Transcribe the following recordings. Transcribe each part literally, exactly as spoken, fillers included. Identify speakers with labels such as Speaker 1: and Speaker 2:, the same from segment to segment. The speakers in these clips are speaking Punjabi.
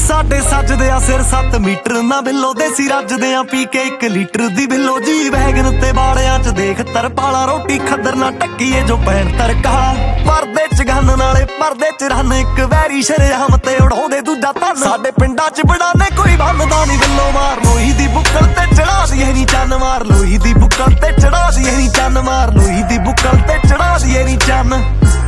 Speaker 1: ਸਾਡੇ ਸੱਜਦੇ ਆ ਸਿਰ ਸੱਤ ਮੀਟਰ ਨਾ ਬਿੱਲੋ ਦੇਸੀ ਰੱਜਦੇ ਆ ਪੀ ਕੇ ਇੱਕ ਲੀਟਰ ਦੀ ਬਿੱਲੋ ਜੀ ਵੈਗਨ ਤੇ ਬਾੜਿਆਂ ਚ ਦੇਖ ਤਰਪਾਲਾ ਰੋਟੀ ਖੱਦਰ ਨਾ ਟੱਕੀਏ ਜੋ ਪੈਣ ਤਰਕਾਲਾ ਪਰਦੇ ਚ ਗੰਨ ਨਾਲੇ ਪਰਦੇ ਚ ਰਨ ਇੱਕ ਵੈਰੀ ਸ਼ਰੇਆਮ ਤੇ ਉਡਾਉਂਦੇ ਦੂਜਾ ਧਨ ਸਾਡੇ ਪਿੰਡਾਂ ਚ ਬੜਾਨੇ ਕੋਈ ਬੰਨਦਾ ਨਹੀਂ ਬਿੱਲੋ ਮਾਰ ਲੋਹੀ ਦੀ ਬੁੱਕਲ ਤੇ ਚੜਾ ਦੀਏ ਨੀ ਚੰਨ ਮਾਰ ਲੋਹੀ ਦੀ ਬੁੱਕਲ ਤੇ ਚੜਾ ਦੀਏ ਨੀ ਚੰਨ ਮਾਰ ਲੋਹੀ ਦੀ ਬੁੱਕਲ ਤੇ ਚੜਾ ਦੀਏ ਨੀ ਚੰਨ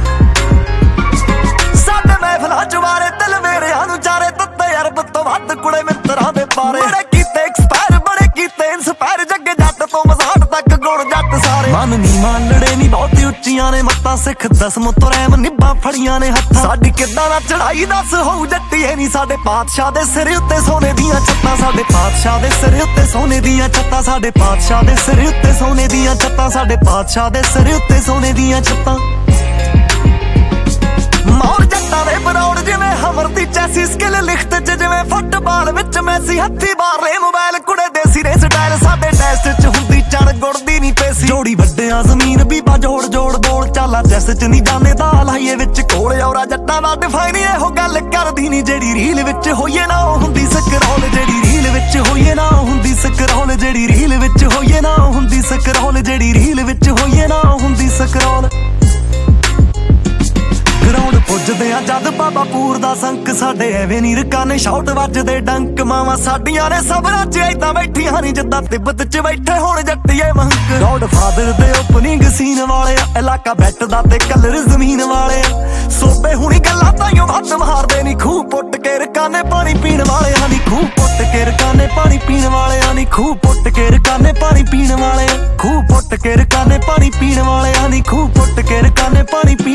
Speaker 1: ਸਾਡੇ ਮਹਿਫਲਾਂ ਚ ਵਾਰੇ ਦਿਲ ਮੇਰਿਆਂ ਨੂੰ ਚਾਰੇ ਤੱਤੇ ਅਰਬ ਤੋਂ ਵੱਧ ਕੁੜੇ ਮਿੱਤਰਾਂ ਦੇ ਪਾਰੇ ਬੜੇ ਕੀਤੇ ਐਕਸਪਾਇਰ ਬੜੇ ਕੀਤੇ ਇਨਸਪਾਇਰ ਜੱਗੇ ਜੱਟ ਤੋਂ ਮਜ਼ਾਕ ਤੱਕ ਗੁਣ ਜੱਟ ਸਾਰੇ ਮਨ ਨੀ ਮਾਨੜੇ ਨੀ ਬਹੁਤ ਉੱਚੀਆਂ ਨੇ ਮੱਤਾਂ ਸਿੱਖ ਦਸਮ ਤੋਂ ਰਹਿਮ ਨਿੱਬਾਂ ਫੜੀਆਂ ਨੇ ਹੱਥਾਂ ਸਾਡੀ ਕਿੱਦਾਂ ਨਾ ਚੜਾਈ ਦੱਸ ਹੋਊ ਜੱਟੀਏ ਨੀ ਸਾਡੇ ਪਾਤਸ਼ਾਹ ਦੇ ਸਿਰ ਉੱਤੇ ਸੋਨੇ ਦੀਆਂ ਛੱਤਾਂ ਸਾਡੇ ਪਾਤਸ਼ਾਹ ਦੇ ਸਿਰ ਉੱਤੇ ਸੋਨੇ ਦੀਆਂ ਛੱਤਾਂ ਸਾਡੇ ਪਾਤਸ਼ਾਹ ਦੇ ਸਿਰ ਉੱਤੇ ਸੋਨੇ ਦੀਆਂ ਛੱਤਾਂ ਸਾਡੇ ਪਾਤਸ਼ਾਹ ਦੇ ਸਿਰ ਉੱਤੇ ਸੋਨੇ ਦੀਆਂ ਛੱਤਾਂ ਮੌਰ ਜੱਟਾਂ ਦੇ ਬਰੌੜ ਜਿਵੇਂ ਹਮਰ ਦੀ ਚੈਸੀ ਸਕਿੱਲ ਲਿਖਤ ਚ ਜਿਵੇਂ ਫੁੱਟਬਾਲ ਵਿੱਚ ਮੈਸੀ ਹੱਥੀ ਬਾਹਰਲੇ ਮੋਬਾਈਲ ਕੁੜੇ ਦੇਸੀ ਰੇ ਸਟਾਈਲ ਸਾਡੇ ਟੈਸਟ ਚ ਹੁੰਦੀ ਚੜ ਗੁੜਦੀ ਨਹੀਂ ਪੇਸੀ ਜੋੜੀ ਵੱਡਿਆਂ ਜ਼ਮੀਨ ਬੀਬਾ ਜੋੜ ਜੋੜ ਬੋਲ ਚਾਲਾ ਚੈਸ ਚ ਨਹੀਂ ਜਾਂਦੇ ਦਾ ਲਾਈਏ ਵਿੱਚ ਕੋਲ ਔਰਾ ਜੱਟਾਂ ਦਾ ਡਿਫਾਈਨ ਇਹੋ ਗੱਲ ਕਰਦੀ ਨਹੀਂ ਜਿਹੜੀ ਰੀਲ ਵਿੱਚ ਹੋਈਏ ਨਾ ਉਹ ਹੁੰਦੀ ਸਕਰੋਲ ਜਿਹੜੀ ਰੀਲ ਵਿੱਚ ਹੋਈਏ ਨਾ ਉਹ ਹੁੰਦੀ ਸਕਰੋਲ ਜਿਹੜੀ ਰੀਲ ਵਿੱਚ ਹੋਈਏ ਨਾ ਉਹ ਹੁੰਦੀ ਸਕਰੋਲ ਜਿਹੜੀ ਰੀਲ ਵਿੱਚ ਹੋਈਏ ਨਾ ਉਹ ਹੁੰਦੀ ਸਕਰੋਲ ਗਰਾਊਂਡ ਪੁੱਜਦੇ ਆ ਜਦ ਬਾਬਾ ਪੂਰ ਦਾ ਸੰਕ ਸਾਡੇ ਐਵੇਂ ਨੀ ਰਕਾਨੇ ਸ਼ਾਟ ਵੱਜਦੇ ਡੰਕ ਮਾਵਾਂ ਸਾਡੀਆਂ ਨੇ ਸਬਰਾਂ ਚ ਏਦਾਂ ਬੈਠੀਆਂ ਨੀ ਜਿੱਦਾਂ ਤਿੱਬਤ ਚ ਬੈਠੇ ਹੁਣ ਜੱਟੀਏ ਮੰਕ ਗੌਡ ਫਾਦਰ ਦੇ ਓਪਨਿੰਗ ਸੀਨ ਵਾਲੇ ਆ ਇਲਾਕਾ ਬੈਟ ਦਾ ਤੇ ਕਲਰ ਜ਼ਮੀਨ ਵਾਲੇ ਆ ਸੋਬੇ ਹੁਣੀ ਗੱਲਾਂ ਤਾਈਓ ਵੱਧ ਮਾਰਦੇ ਨੀ ਖੂਹ ਪੁੱਟ ਕੇ ਰਕਾਨੇ ਪਾਣੀ ਪੀਣ ਵਾਲਿਆਂ ਨੀ ਖੂਹ ਪੁੱਟ ਕੇ ਰਕਾਨੇ ਪਾਣੀ ਪੀਣ ਵਾਲਿਆਂ ਨੀ ਖੂਹ ਪੁੱਟ ਕੇ ਰਕਾਨੇ ਪਾਣੀ ਪੀਣ ਵਾਲੇ ਖੂਹ ਪੁੱਟ ਕੇ ਰਕਾਨੇ ਪਾਣੀ ਪੀਣ ਵਾਲਿਆਂ ਨੀ ਖੂਹ ਪੁੱਟ ਕੇ ਰਕਾਨੇ ਪਾਣੀ